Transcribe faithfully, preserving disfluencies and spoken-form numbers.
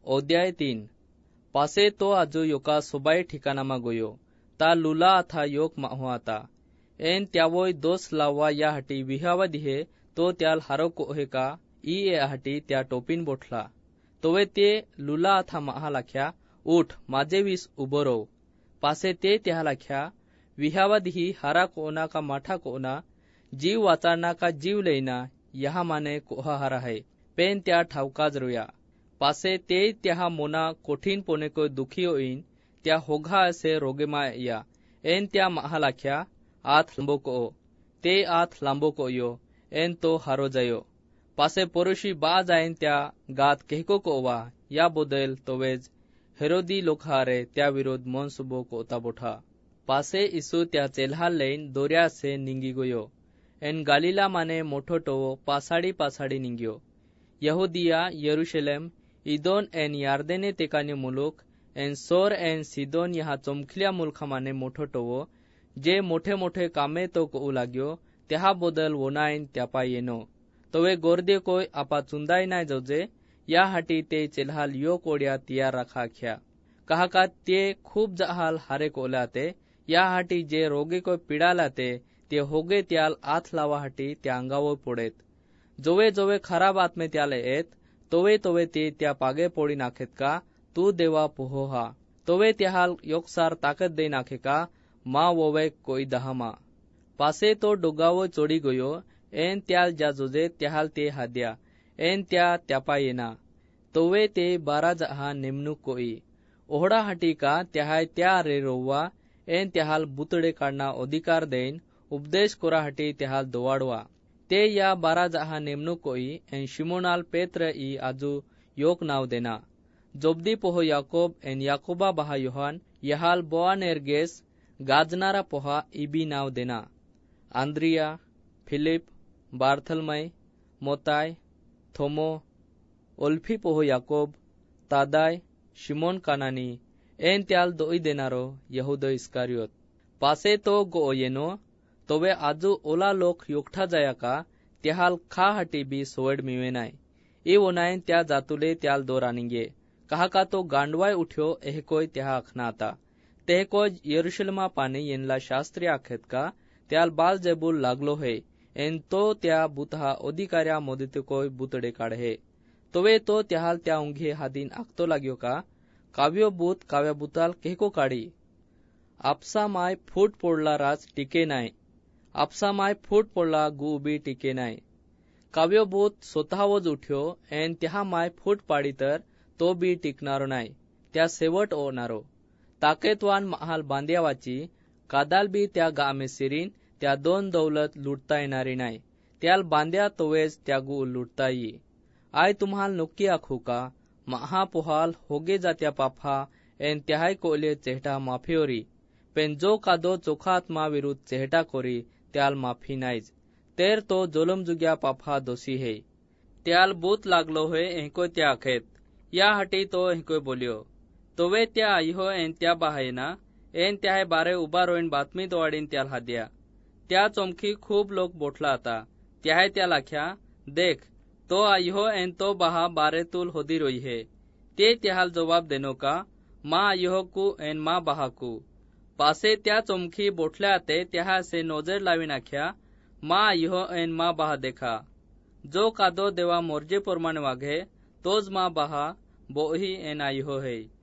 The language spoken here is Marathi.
अध्याय तीन। पासे तो आजू योका सोबाई ठिकाणामा गोयो ता लुला अथा योक माहो आता एन त्यावोय दोस लावा या हाटी विहावा दिहे तो त्याल हारो कोहे का ई ए हाटी त्या टोपीन बोठला तोवे ते लुला अथा महा लाख्या उठ माझे वीस उभो रो पासे ते त्या लाख्या विहावा दिही हारा कोना का माठा कोना जीव वाचारना का जीव लेना यहा माने कोहा हारा है पेन त्या ठावकाज रोया पासे ते त्या मोना कोठीन पोने को दुखी होईन त्या होघा असे रोगेमा या एन त्या महा लाख्या आथ लंबो को ते आथ लांबो को यो एन तो हारो जायो पासे परुषी बा जाईन त्या गात केहको को वा या बोदल तोवेज हेरोदी लोखारे त्या विरोध मन सुबो को बोठा पासे इसु त्या चेल्हा लेन दोर्या से निंगी गोयो एन गालीला माने मोठो टोवो पासाडी पासाडी निंगियो यहुदिया यरुशलेम इदोन एन यार्देने तेकाने मुलुक एन सोर एन सिदोन यहा चमखलिया मुलखा माने मोठो टोवो जे मोठे मोठे कामे तो को लाग्यो त्या बोदल वोनाइन त्यापा येनो तोवे गोरदे कोय आपा चुंदाई नाय जोजे या हाटी ते चेल्हाल यो कोड्या तियार रखा ख्या कहा का ते खूब जहाल हारे कोलाते या हाटी जे रोगे को पिडालाते ते होगे त्याल आथ लावा हाटी त्या अंगावो पोडेत जोवे जोवे खराब आत्मे त्याले येत तोवे तोवे ते त्या पागे पोडी नाखेत का तू देवा पोहो हा तोवे त्याहाल योकसार ताकद दे नाखे का मा वोवे कोई दहामा पासे तो डोगावो चोडी गयो एन त्याल ज्या जोजे त्याहाल ते हाद्या एन त्या त्यापा येना तोवे ते बारा जहा नेमणूक कोई ओहडा हाटी का त्याहाय त्या रे रोवा एन त्याहाल बुतडे काढना अधिकार देन उपदेश कोरा हाटी त्याहाल दोवाडवा ते या बारा जहा नेमणूक कोई एन शिमोनाल पेत्र ई आजू योक नाव देना जोबदी पोहो याकोब एन याकोबा बहा योहान यहाल बोआनेरगेस गाजनारा पोहा इबी नाव देना आंद्रिया फिलिप बार्थलमय मोताय थोमो ओल्फी पोहो याकोब तादाय शिमोन कानानी एन त्याल दोई देनारो यहूदा इस्कारियोत पासे तो गो येनो तोवे आजू ओला लोक योगठा जाया का त्याहाल खा हाटी बी सोवड मिवेनाय ए वोनायन त्या जातुले त्याल दो रानिंगे कहा का तो गांडवाय उठ्यो एह कोय त्या अखना आता तेह कोय यरुशलेमा पाने येनला शास्त्री आखेत का त्याल बाल जेबुल लागलो है एन तो त्या बुतहा अधिकार्या मोदित कोय बुतडे काढे तोवे तो त्याहाल त्या उंघे हादीन आखतो लाग्यो का काव्यो बूत काव्या बुताल केहको काढी आपसा माय फूट पोडला राज टिके नाय आपसा माय फूट पोडला गु बी टिके नाय काव्यो बूत स्वतःवच उठ्यो एन त्या माय फूट पाडी तर तो बी टिकणारो नाय त्या सेवट ओनारो ताकेतवान महाल बांधिया वाची कादाल बी त्या गामे सिरीन त्या दोन दौलत लुटता येणारी नाय त्याल बांध्या तोवेज त्या गु लुटता यी आय तुम्हाल नोक्की आखू का महापोहाल होगे जात्या पाफा एन त्याहाय कोले चेहटा माफियोरी पेन जो कादो चोखा आत्मा विरुद्ध चेहटा कोरी त्याल माफी नाइज तेर तो जोलम जुग्या पाफा दोषी है त्याल बूत लागलो है एहको त्या आखेत या हटी तो एहको बोलियो तोवे त्या आईहो एन त्या बाहायना एन त्याहे बारे उबा रोईन बातमी दोवाडीन त्याल हाद्या त्या चोमखी खूब लोक बोठला आता त्याहे त्या लाख्या देख तो आईहो एन तो बाहा बारे तुल होदी रोई है ते त्याहाल जवाब देनो का मा आईहो कु एन मा बाहा कु पासे त्या चोमखी बोठल्या आते त्या से नोजर लावी नाख्या मा आईहो एन मा बाहा देखा जो कादो देवा मोर्जे प्रमाणे वाघे तोज मा बाहा बोही एन आईहो है।